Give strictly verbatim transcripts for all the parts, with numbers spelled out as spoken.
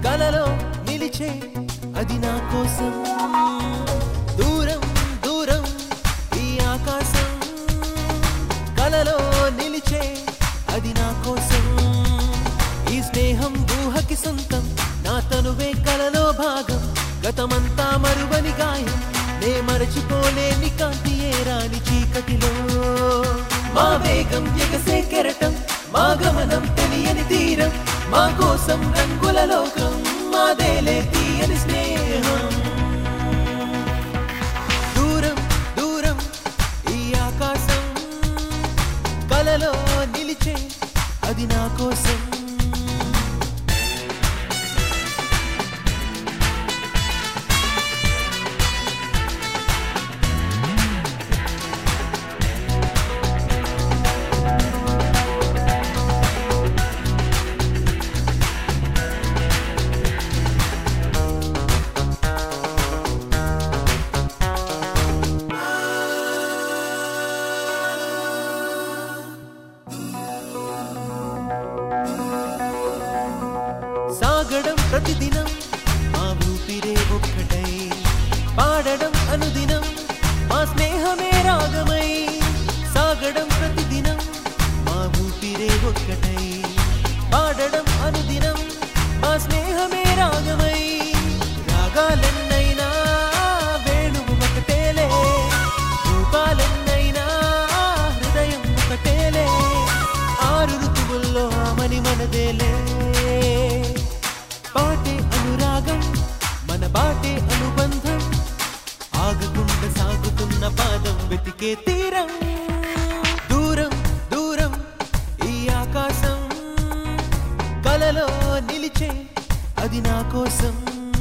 కలలో నిలిచే అది నా కోసం దూరం దూరం ఈ ఆకాశం కలలో నిలిచే అది నా కోసం ఈ స్నేహం ఊహకి సొంతం నా తనువే కలలో భాగం గతమంతా మరువని గాయం నే మరచిపోలేని కాంతి ఏ రాని చీకటిలో మా వేగం ఎగసే కెరటం మా గమనం తెలియని తీరం మా కోసం రంగుల లోకం మాదేలే తీయని స్నేహం దూరం దూరం ఈ ఆకాశం కలలో నిలిచే అది నా కోసం సాగడం ప్రతిదినం మా ఊపిరే ఒక్కటై పాడడం అనుదినం మా స్నేహమే రాగమై సాగడం ప్రతిదినం మా ఊపిరే ఒక్కటై పాడడం అనుదినం మా స్నేహమే రాగమై రాగాలెన్నైనా వేణువు ఒకటేలే రూపాలెన్నైనా హృదయం ఒకటేలే ఆరు ఋతువుల్లో ఆమని మనదేలే పాటే అనురాగం మన బాటే అనుబంధం ఆగకుండా సాగుతున్న పాదం వెతికే తీరం దూరం దూరం ఈ ఆకాశం కలలో నిలిచే అది నా కోసం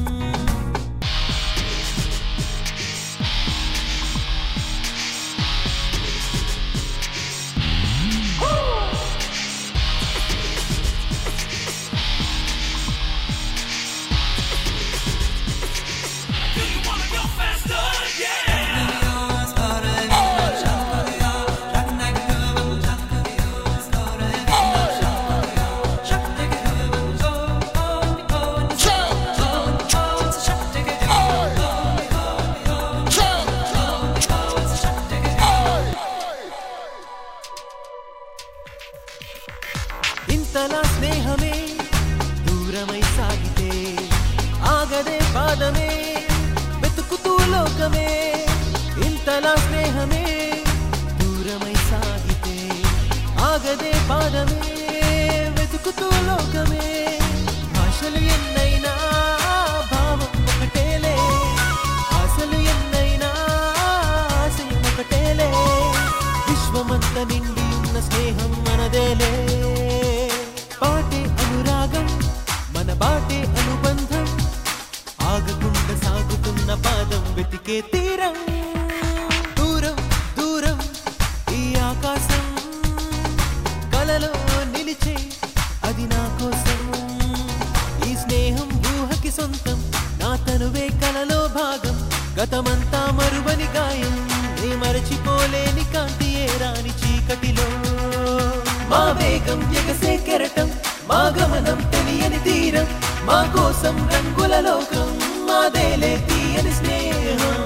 ఇంతలా స్నేహమే దూరమై సాగితే ఆగదే పాదమే వెతుకుతూ లోకమే ఇంతలా స్నేహమే దూరమై సాగితే ఆగదే పాదమే వెతుకుతూ లోకమే భాషలు ఎన్నైనా భావం ఒకటేలే ఆశలు ఎన్నైనా ఆశయం ఒకటేలే విశ్వమంత నిండి ఉన్న స్నేహం మనదేలే పాటే అనురాగం మన బాటే అనుబంధం ఆగకుండా సాగుతున్న పాదం వెతికే తీరం దూరం దూరం ఈ ఆకాశం కలలో నిలిచే అది నా కోసం ఈ స్నేహం ఊహకి సొంతం నా తనువే కలలో భాగం గతమంతా మరువని గాయం నే మరచిపోలేని కాంతి ఏ రాని చీకటిలో మా వేగం ఎగసే కెరటం మా గమనం తెలియని తీరం మా కోసం రంగుల లోకం మాదేలే తీయని స్నేహం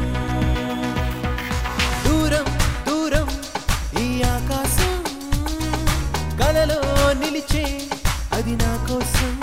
దూరం దూరం ఈ ఆకాశం కలలో నిలిచే అది నా కోసం